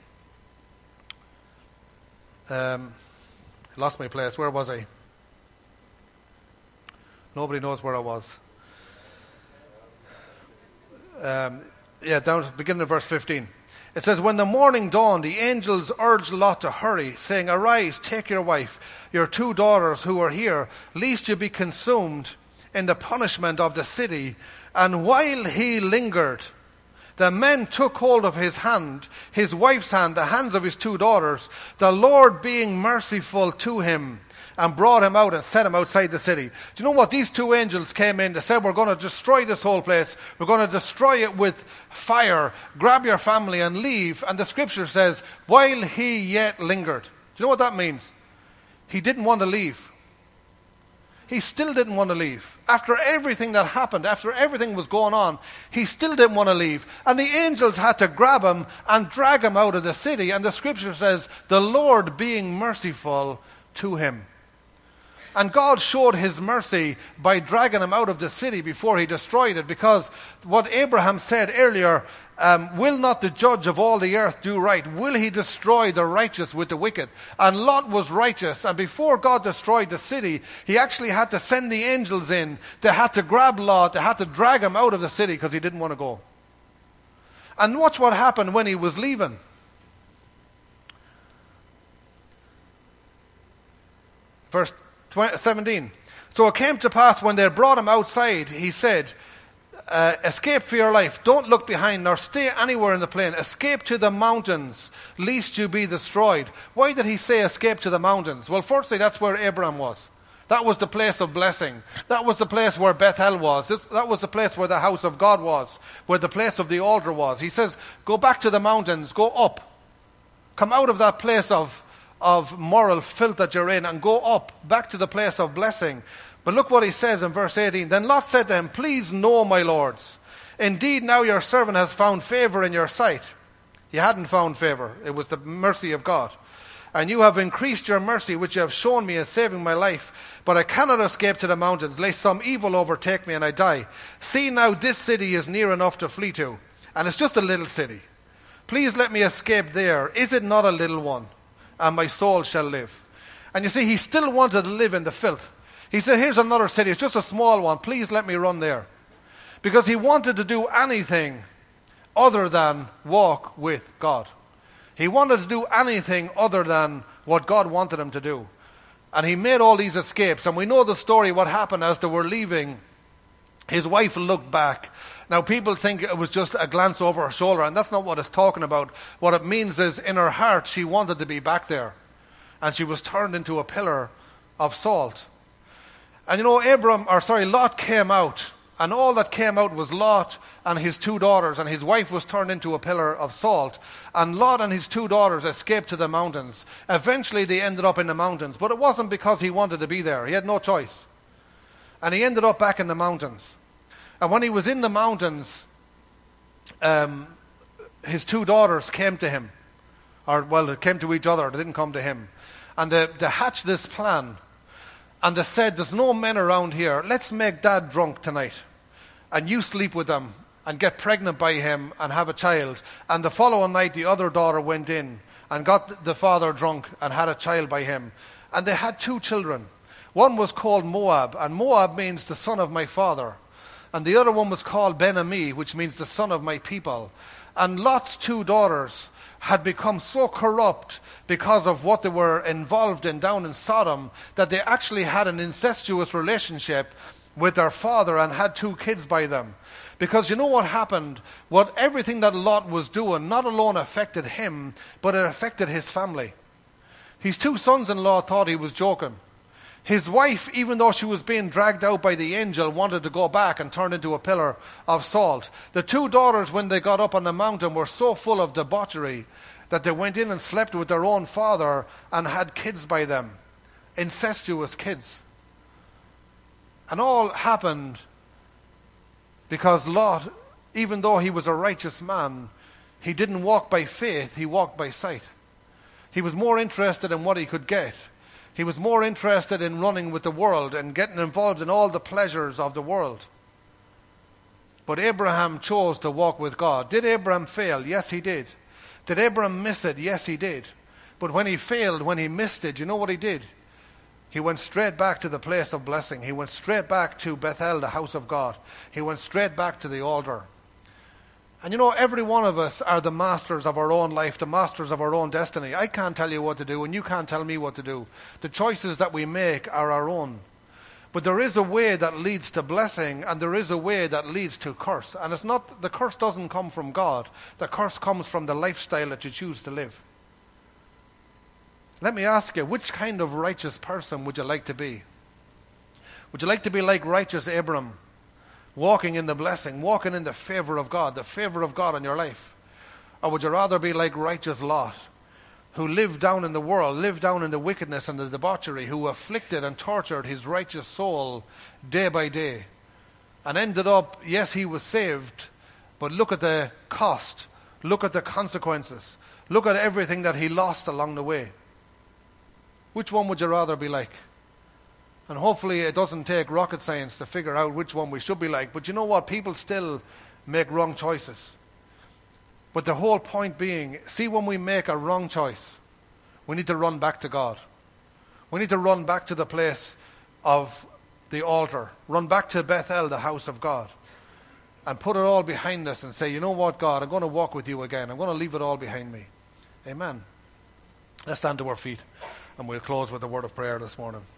[SPEAKER 1] Um, I lost my place. Where was I? Nobody knows where I was. Um, yeah, down to beginning of verse fifteen. It says, when the morning dawned, the angels urged Lot to hurry, saying, arise, take your wife, your two daughters who are here, lest you be consumed in the punishment of the city. And while he lingered, the men took hold of his hand, his wife's hand, the hands of his two daughters, the Lord being merciful to him, and brought him out and set him outside the city. Do you know what? These two angels came in. They said, we're going to destroy this whole place. We're going to destroy it with fire. Grab your family and leave. And the scripture says, while he yet lingered. Do you know what that means? He didn't want to leave. He still didn't want to leave. After everything that happened, after everything was going on, he still didn't want to leave. And the angels had to grab him and drag him out of the city. And the scripture says, the Lord being merciful to him. And God showed his mercy by dragging him out of the city before he destroyed it. Because what Abraham said earlier, um, will not the judge of all the earth do right? Will he destroy the righteous with the wicked? And Lot was righteous. And before God destroyed the city, he actually had to send the angels in. They had to grab Lot. They had to drag him out of the city because he didn't want to go. And watch what happened when he was leaving. Verse seventeen. So it came to pass when they brought him outside, he said, uh, escape for your life. Don't look behind nor stay anywhere in the plain. Escape to the mountains, lest you be destroyed. Why did he say escape to the mountains? Well, firstly, that's where Abraham was. That was the place of blessing. That was the place where Bethel was. That was the place where the house of God was, where the place of the altar was. He says, go back to the mountains, go up. Come out of that place of of moral filth that you're in and go up back to the place of blessing. But look what he says in verse eighteen. Then Lot said to him, please know, my lords, indeed now your servant has found favor in your sight. He hadn't found favor. It was the mercy of God. And you have increased your mercy, which you have shown me in saving my life. But I cannot escape to the mountains, lest some evil overtake me and I die. See now, this city is near enough to flee to, and it's just a little city. Please let me escape there. Is it not a little one? And my soul shall live. And you see, he still wanted to live in the filth. He said, here's another city. It's just a small one. Please let me run there. Because he wanted to do anything other than walk with God. He wanted to do anything other than what God wanted him to do. And he made all these escapes. And we know the story, what happened as they were leaving. His wife looked back. Now, people think it was just a glance over her shoulder, and that's not what it's talking about. What it means is, in her heart, she wanted to be back there. And she was turned into a pillar of salt. And you know, Abram, or sorry, Lot came out, and all that came out was Lot and his two daughters, and his wife was turned into a pillar of salt. And Lot and his two daughters escaped to the mountains. Eventually, they ended up in the mountains, but it wasn't because he wanted to be there. He had no choice. And he ended up back in the mountains. And when he was in the mountains, um, his two daughters came to him Or, well, they came to each other. They didn't come to him. And they, they hatched this plan. And they said, there's no men around here. Let's make Dad drunk tonight. And you sleep with him and get pregnant by him and have a child. And the following night, the other daughter went in and got the father drunk and had a child by him. And they had two children. One was called Moab, and Moab means the son of my father. And the other one was called Ben-Ami, which means the son of my people. And Lot's two daughters had become so corrupt because of what they were involved in down in Sodom that they actually had an incestuous relationship with their father and had two kids by them. Because you know what happened? What everything that Lot was doing not alone affected him, but it affected his family. His two sons-in-law thought he was joking. His wife, even though she was being dragged out by the angel, wanted to go back and turn into a pillar of salt. The two daughters, when they got up on the mountain, were so full of debauchery that they went in and slept with their own father and had kids by them. Incestuous kids. And all happened because Lot, even though he was a righteous man, he didn't walk by faith, he walked by sight. He was more interested in what he could get. He was more interested in running with the world and getting involved in all the pleasures of the world. But Abraham chose to walk with God. Did Abraham fail? Yes, he did. Did Abraham miss it? Yes, he did. But when he failed, when he missed it, you know what he did? He went straight back to the place of blessing. He went straight back to Bethel, the house of God. He went straight back to the altar. And you know, every one of us are the masters of our own life, the masters of our own destiny. I can't tell you what to do, and you can't tell me what to do. The choices that we make are our own. But there is a way that leads to blessing, and there is a way that leads to curse. And it's not, the curse doesn't come from God. The curse comes from the lifestyle that you choose to live. Let me ask you, which kind of righteous person would you like to be? Would you like to be like righteous Abram? Walking in the blessing, walking in the favor of God, the favor of God in your life? Or would you rather be like righteous Lot, who lived down in the world, lived down in the wickedness and the debauchery, who afflicted and tortured his righteous soul day by day, and ended up, yes, he was saved, but look at the cost, look at the consequences, look at everything that he lost along the way. Which one would you rather be like? And hopefully it doesn't take rocket science to figure out which one we should be like. But you know what? People still make wrong choices. But the whole point being, see, when we make a wrong choice, we need to run back to God. We need to run back to the place of the altar. Run back to Bethel, the house of God. And put it all behind us and say, you know what, God, I'm going to walk with you again. I'm going to leave it all behind me. Amen. Let's stand to our feet and we'll close with a word of prayer this morning.